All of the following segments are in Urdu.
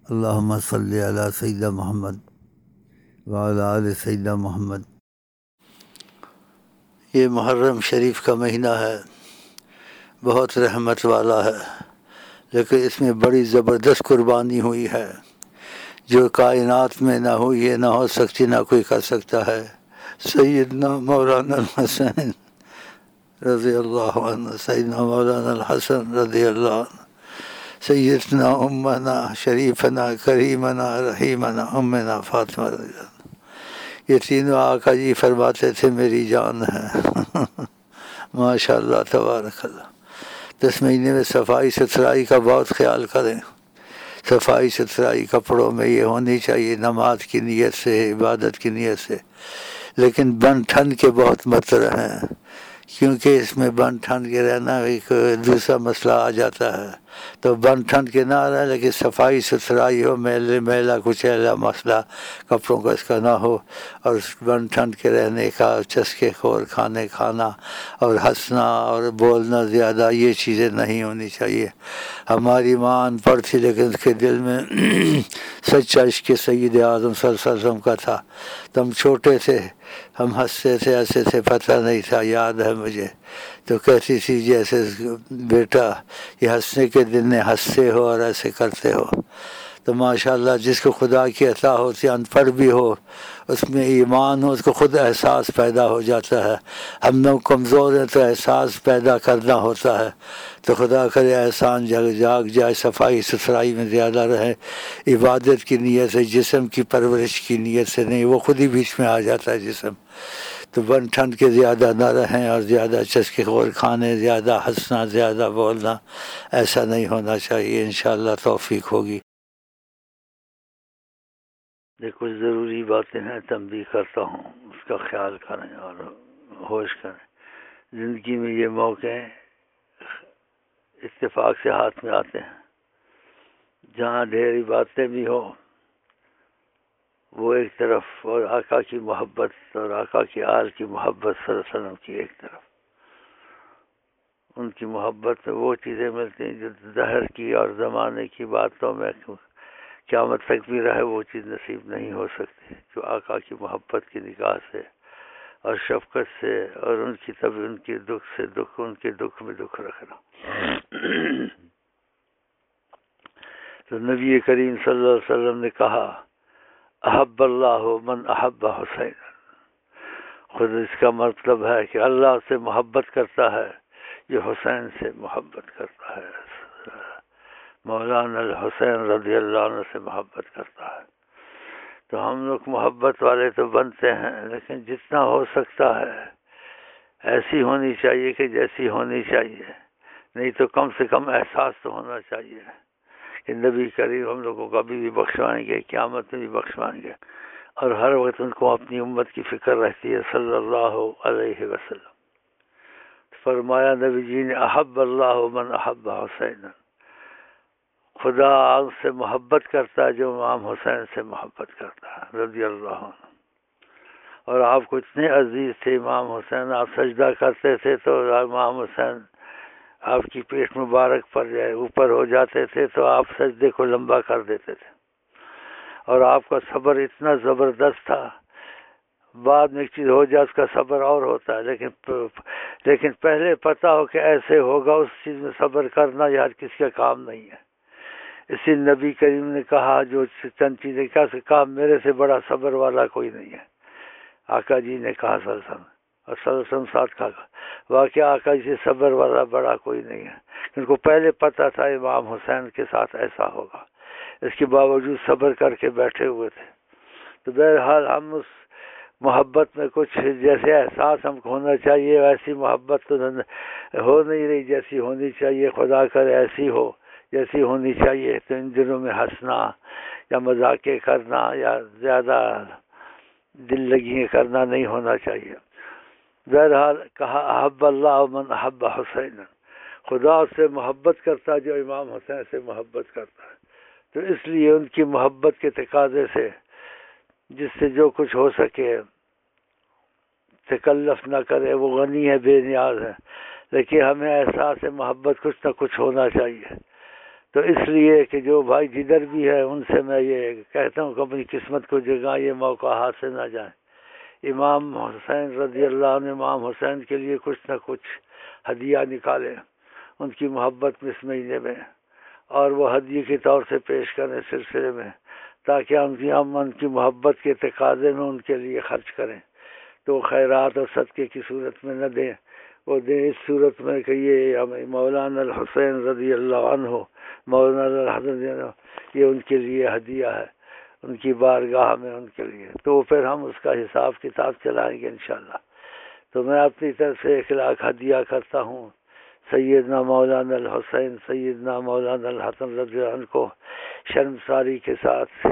اللہم صلی علی سیدنا محمد وعلی آل سیدنا محمد۔ یہ محرم شریف کا مہینہ ہے، بہت رحمت والا ہے، لیکن اس میں بڑی زبردست قربانی ہوئی ہے جو کائنات میں نہ ہوئی ہے، نہ ہو سکتی، نہ کوئی کر سکتا ہے۔ سیدنا مولانا الحسین رضی اللہ عنہ، سیدنا مولانا الحسن رضی اللہ عنہ، سیدنا امنا شریفنا کریمنا رحیمنا امنا فاطمہ رضی اللہ عنہ، یہ تینوں آقا جی فرماتے تھے میری جان ہے۔ ماشاء اللہ تبارک اللہ۔ تو اس مہینے میں صفائی ستھرائی کا بہت خیال کریں، صفائی ستھرائی کپڑوں میں یہ ہونی چاہیے، نماز کی نیت سے، عبادت کی نیت سے، لیکن بن ٹھن کے بہت مت رہیں، کیونکہ اس میں بن ٹھن کے رہنا ایک دوسرا مسئلہ آ جاتا ہے۔ تو بن ٹھن کے نہ رہے، لیکن صفائی ستھرائی ہو، میلا کچیلا مسئلہ کپڑوں کا اس کا نہ ہو، اور بن ٹھن کے رہنے کا، چسکے خور کھانا اور ہنسنا اور بولنا زیادہ، یہ چیزیں نہیں ہونی چاہیے۔ ہماری ماں ان پڑھ تھی، لیکن اس کے دل میں سچا عشق سید اعظم صلی اللہ علیہ وسلم کا تھا۔ تو ہم چھوٹے تھے، ہم ہنستے تھے، ایسے تھے، پتہ نہیں تھا، یاد ہے مجھے۔ تو کہتی تھی جیسے بیٹا یہ ہنسنے کے دن میں ہنستے ہو اور ایسے کرتے ہو۔ تو ماشاءاللہ جس کو خدا کی عطا ہوتی، ان پڑھ بھی ہو، اس میں ایمان ہو، اس کو خود احساس پیدا ہو جاتا ہے۔ ہم لوگ کمزور ہیں تو احساس پیدا کرنا ہوتا ہے۔ تو خدا کرے احسان جاگ جائے، صفائی ستھرائی میں زیادہ رہے، عبادت کی نیت سے، جسم کی پرورش کی نیت سے نہیں، وہ خود ہی بیچ میں آ جاتا ہے جسم۔ تو بن ٹھنڈ کے زیادہ نہ رہیں، اور زیادہ چسکے خور کھانے، زیادہ ہنسنا، زیادہ بولنا، ایسا نہیں ہونا چاہیے۔ انشاءاللہ توفیق ہوگی۔ یہ کچھ ضروری باتیں ہیں، تنبیہ کرتا ہوں، اس کا خیال کریں اور ہوش کریں۔ زندگی میں یہ موقع اتفاق سے ہاتھ میں آتے ہیں، جہاں ڈھیری باتیں بھی ہوں وہ ایک طرف، اور آقا کی محبت اور آقا کی آل کی محبت صلی اللہ علیہ وسلم کی ایک طرف۔ ان کی محبت میں وہ چیزیں ملتی ہیں جو دہر کی اور زمانے کی باتوں میں قیامت تک بھی رہے وہ چیز نصیب نہیں ہو سکتی، جو آقا کی محبت کی نگاہ سے اور شفقت سے، اور ان کی طبع ان کے دکھ سے دکھ، ان کے دکھ میں دکھ رکھنا۔ تو نبی کریم صلی اللہ علیہ وسلم نے کہا احب اللہ من احب حسین، خود اس کا مطلب ہے کہ اللہ سے محبت کرتا ہے جو حسین سے محبت کرتا ہے، مولانا الحسین رضی اللہ عنہ سے محبت کرتا ہے۔ تو ہم لوگ محبت والے تو بنتے ہیں، لیکن جتنا ہو سکتا ہے ایسی ہونی چاہیے کہ جیسی ہونی چاہیے، نہیں تو کم سے کم احساس تو ہونا چاہیے کہ نبی کریم ہم لوگوں کو ابھی بھی بخشوائیں گے، قیامت میں بھی بخشوائیں گے، اور ہر وقت ان کو اپنی امت کی فکر رہتی ہے صلی اللہ علیہ وسلم۔ فرمایا نبی جی نے احب اللہ من احب حسین، خدا آپ سے محبت کرتا ہے جو امام حسین سے محبت کرتا ہے رضی اللہ عنہ۔ اور آپ کو اتنے عزیز تھے امام حسین، آپ سجدہ کرتے تھے تو امام حسین آپ کی پیٹھ مبارک پر جائے اوپر ہو جاتے تھے تو آپ سجدے کو لمبا کر دیتے تھے، اور آپ کا صبر اتنا زبردست تھا، بعد میں ایک چیز ہو جائے اس کا صبر اور ہوتا ہے، لیکن پہلے پتہ ہو کہ ایسے ہوگا، اس چیز میں صبر کرنا یار کسی کا کام نہیں ہے۔ اسی نبی کریم نے کہا جو چند چیزیں کہا میرے سے بڑا صبر والا کوئی نہیں ہے، آقا جی نے کہا صلی اللہ علیہ وسلم، اور صلی اللہ علیہ وسلم ساتھ کہا واقعہ آقا جی سے صبر والا بڑا کوئی نہیں ہے۔ ان کو پہلے پتہ تھا امام حسین کے ساتھ ایسا ہوگا، اس کے باوجود صبر کر کے بیٹھے ہوئے تھے۔ تو بہرحال ہم اس محبت میں کچھ جیسے احساس ہم کو ہونا چاہیے ویسی محبت تو ہو نہیں رہی جیسی ہونی چاہیے، خدا کرے ایسی ہو جیسی ہونی چاہیے۔ تو ان دنوں میں ہنسنا یا مذاقیں کرنا یا زیادہ دل لگی کرنا نہیں ہونا چاہیے۔ بہرحال کہا احب اللہ من احب حسین، خدا سے محبت کرتا جو امام حسین سے محبت کرتا ہے۔ تو اس لیے ان کی محبت کے تقاضے سے جس سے جو کچھ ہو سکے تکلف نہ کرے، وہ غنی ہے، بے نیاز ہے، لیکن ہمیں احساس محبت کچھ نہ کچھ ہونا چاہیے۔ تو اس لیے کہ جو بھائی جدھر بھی ہے ان سے میں یہ کہتا ہوں کہ اپنی قسمت کو جگہ یہ موقع ہاتھ سے نہ جائیں. امام حسین رضی اللہ عنہ امام حسین کے لیے کچھ نہ کچھ ہدیہ نکالیں ان کی محبت میں اس مہینے میں، اور وہ ہدیے کے طور سے پیش کریں سلسلے میں، تاکہ ہم ان کی محبت کے تقاضے میں ان کے لیے خرچ کریں. تو خیرات اور صدقے کی صورت میں نہ دیں، وہ دیں اس صورت میں کہ یہ مولانا الحسین رضی اللہ عنہ، مولانا الحسن، یہ ان کے لیے ہدیہ ہے، ان کی بارگاہ میں ان کے لیے. تو پھر ہم اس کا حساب کتاب چلائیں گے انشاءاللہ. تو میں اپنی طرف سے 1 لاکھ ہدیہ کرتا ہوں سیدنا مولانا الحسین سیدنا مولانا الحسن رضی اللہ عنہ کو، شرمساری کے ساتھ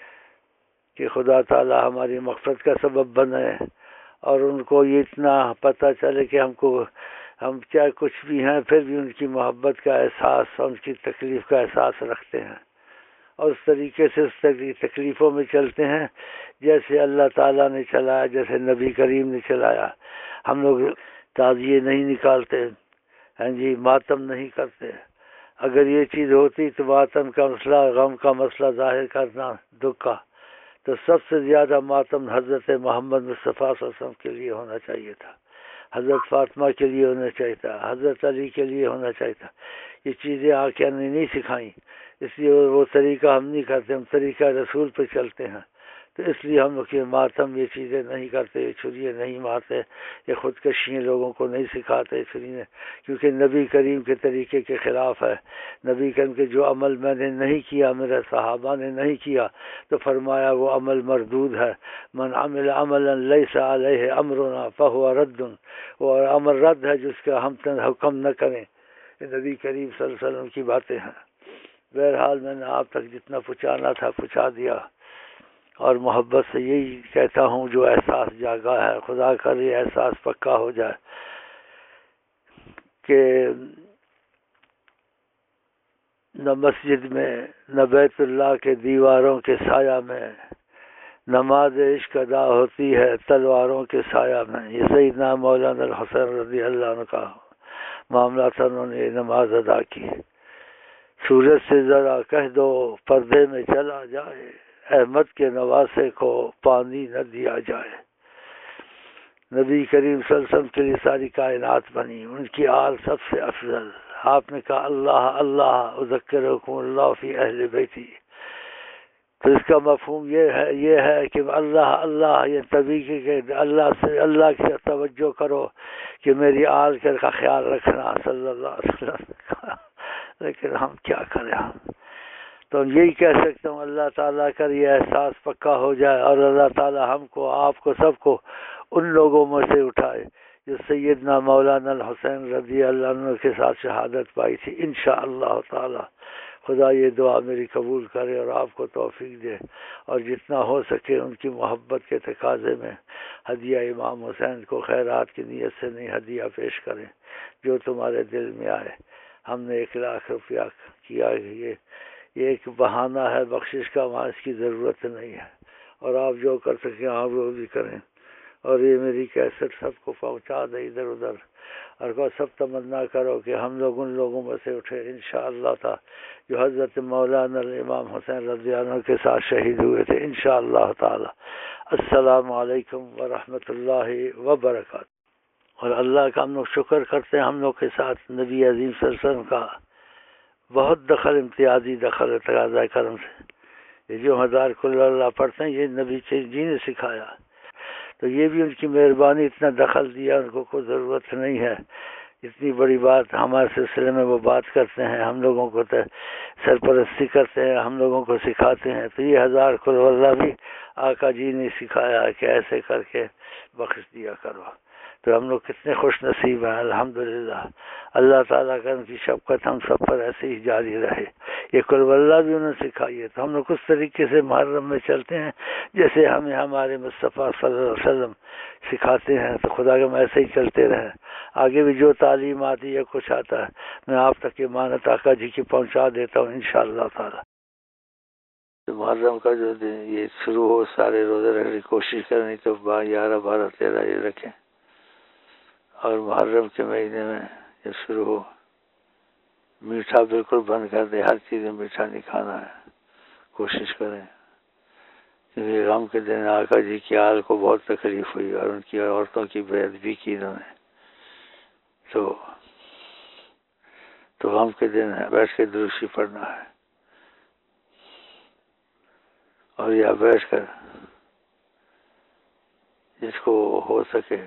کہ خدا تعالی ہماری مغفرت کا سبب بنے، اور ان کو یہ اتنا پتہ چلے کہ ہم چاہے کچھ بھی ہیں پھر بھی ان کی محبت کا احساس اور ان کی تکلیف کا احساس رکھتے ہیں، اور اس طریقے سے اس تکلیفوں میں چلتے ہیں جیسے اللہ تعالیٰ نے چلایا، جیسے نبی کریم نے چلایا. ہم لوگ تعزیے نہیں نکالتے، ہاں جی، ماتم نہیں کرتے. اگر یہ چیز ہوتی تو ماتم کا مسئلہ، غم کا مسئلہ ظاہر کرنا دکھ کا، تو سب سے زیادہ ماتم حضرت محمد مصطفیٰ صلی اللہ علیہ وسلم کے لیے ہونا چاہیے تھا، حضرت فاطمہ کے لیے ہونا چاہیے تھا، حضرت علی کے لیے ہونا چاہیے تھا. یہ چیزیں آقا نے نہیں سکھائیں، اس لیے وہ طریقہ ہم نہیں کرتے، ہم طریقہ رسول پہ چلتے ہیں. تو اس لیے ہم لوگ یہ ماتم یہ چیزیں نہیں کرتے، یہ چھریے نہیں مارتے، یہ خودکشیاں لوگوں کو نہیں سکھاتے چھریے، کیونکہ نبی کریم کے طریقے کے خلاف ہے. نبی کریم کے جو عمل میں نے نہیں کیا، میرے صحابہ نے نہیں کیا، تو فرمایا وہ عمل مردود ہے. من عمل عملا لیس علیہ امرنا فہو رد، وہ عمل رد ہے جس کا ہم حکم نہ کریں. نبی کریم صلی اللہ علیہ وسلم کی باتیں ہیں. بہرحال میں نے آپ تک جتنا پہنچانا تھا پہنچا دیا، اور محبت سے یہی کہتا ہوں جو احساس جاگا ہے خدا کا یہ احساس پکا ہو جائے کہ نہ مسجد میں نہ بیت اللہ کے دیواروں کے سایہ میں نماز عشق ادا ہوتی ہے تلواروں کے سایہ میں. یہ سیدنا مولانا الحسن رضی اللہ عنہ کا معاملہ تھا، انہوں نے یہ نماز ادا کی. سورج سے ذرا کہہ دو پردے میں چلا جائے، احمد کے نواسے کو پانی نہ دیا جائے. نبی کریم صلی اللہ علیہ وسلم کے لیے ساری کائنات بنی، ان کی آل سب سے افضل. آپ نے کہا اللہ اللہ اذکرکم اللہ فی اہل بیتی، تو اس کا مفہوم یہ ہے کہ اللہ اللہ یہ طبیعی کہ اللہ سے اللہ کی توجہ کرو کہ میری آل کا خیال رکھنا صلی اللہ علیہ وسلم. لیکن ہم کیا کریں، ہم تو یہی کہہ سکتا ہوں اللہ تعالیٰ کا یہ احساس پکا ہو جائے، اور اللہ تعالیٰ ہم کو آپ کو سب کو ان لوگوں میں سے اٹھائے جو سیدنا مولانا الحسین رضی اللہ عنہ کے ساتھ شہادت پائی تھی. انشاءاللہ تعالیٰ خدا یہ دعا میری قبول کرے اور آپ کو توفیق دے، اور جتنا ہو سکے ان کی محبت کے تقاضے میں ہدیہ امام حسین کو خیرات کی نیت سے نہیں ہدیہ پیش کریں، جو تمہارے دل میں آئے. ہم نے 1 لاکھ روپیہ کیا، یہ ایک بہانہ ہے بخشش کا، وہاں اس کی ضرورت نہیں ہے، اور آپ جو کر سکیں آپ وہ بھی کریں. اور یہ میری کیسٹ سب کو پہنچا دے ادھر ادھر، اور کو سب تمنا کرو کہ ہم لوگ ان لوگوں میں سے اٹھے انشاءاللہ تعالی جو حضرت مولانا الامام حسین رضی اللہ عنہ کے ساتھ شہید ہوئے تھے انشاءاللہ تعالی. السلام علیکم ورحمۃ اللہ وبرکاتہ. اور اللہ کا ہم لوگ شکر کرتے ہیں، ہم لوگ کے ساتھ نبی عظیم صلی اللہ علیہ وسلم کا بہت دخل، امتیازی دخل تقاضا کرم سے. یہ جو 1000 کل اللہ پڑھتے ہیں یہ نبی جی نے سکھایا، تو یہ بھی ان کی مہربانی، اتنا دخل دیا، ان کو کوئی ضرورت نہیں ہے. اتنی بڑی بات ہمارے سلسلے میں وہ بات کرتے ہیں، ہم لوگوں کو سرپرستی کرتے ہیں، ہم لوگوں کو سکھاتے ہیں. تو یہ 1000 کل اللہ بھی آقا جی نے سکھایا کہ ایسے کر کے بخش دیا کرو. تو ہم لوگ کتنے خوش نصیب ہیں الحمدللہ. اللہ تعالیٰ کا ان کی شفقت ہم سب پر ایسے ہی جاری رہے. یہ قل واللہ بھی انہوں نے سکھائی ہے، تو ہم لوگ اس طریقے سے محرم میں چلتے ہیں جیسے ہمیں ہمارے مصطفیٰ صلی اللہ علیہ وسلم سکھاتے ہیں. تو خدا کے ایسے ہی چلتے رہیں. آگے بھی جو تعلیم آتی ہے کچھ آتا ہے میں آپ تک امانت آقا جی کی پہنچا دیتا ہوں انشاءاللہ تعالی. محرم کا جو دن یہ شروع ہو سارے روزے رکھنے کی کوشش کرنی، تو 11 12 13 یہ رکھیں، اور محرم کے مہینے میں یہ شروع ہو میٹھا بالکل بند کر دیں، ہر چیز میں میٹھا نہیں کھانا ہے، کوشش کریں، کیونکہ غم کے دن آقا جی کی حال کو بہت تکلیف ہوئی اور ان کی عورتوں کی بے ادبی کی انہوں نے، تو غم کے دن ہے بیٹھ کے دروشی پڑھنا ہے، اور یا بیٹھ کر جس کو ہو سکے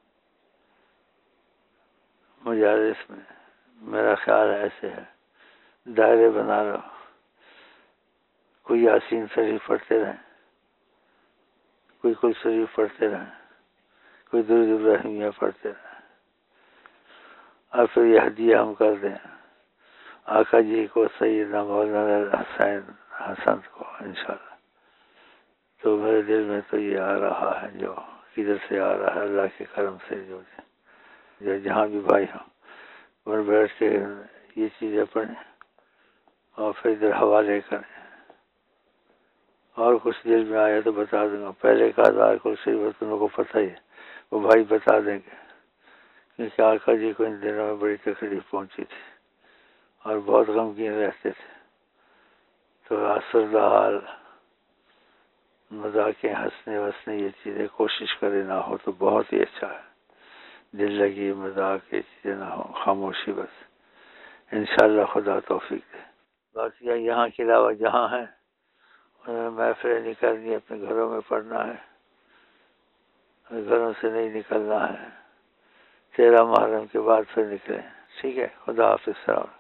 مجالس میں، میرا خیال ایسے ہے دائرے بنا لو، کوئی یاسین شریف پڑھتے رہیں، کوئی کل شریف پڑھتے رہیں، کوئی درود ابراہیمیہ پڑھتے رہیں، اور پھر یہ ہدیہ ہم کر دیں آقا جی کو، سیدنا مولانا حسن کو انشاءاللہ۔ تو میرے دل میں تو یہ آ رہا ہے، جو کدھر سے آ رہا ہے اللہ کے کرم سے، جو جہاں بھی بھائی ہوں اور بیٹھ کے یہ چیزیں پڑھیں اور پھر ادھر حوالے کریں، اور کچھ دل میں آیا تو بتا دوں گا، پہلے کا ہزار کو صرف تم لوگوں کو پتہ ہی ہے، وہ بھائی بتا دیں گے، کیونکہ آقا جی کو ان دنوں میں بڑی تکلیف پہنچی تھی اور بہت غمگین رہتے تھے، تو آسردہ حال، مذاقیں، ہنسنے وسنے، یہ چیزیں کوشش کرے نہ ہو تو بہت ہی اچھا ہے، دل لگی مذاق یہ چیزیں نہ ہو، خاموشی بس، انشاءاللہ خدا توفیق دے۔ باقی یہاں کے علاوہ جہاں ہیں محفلیں نہیں کرنی، اپنے گھروں میں پڑھنا ہے، گھروں سے نہیں نکلنا ہے، 13 محرم کے بعد پھر نکلیں، ٹھیک ہے، خدا حافظ، السلام۔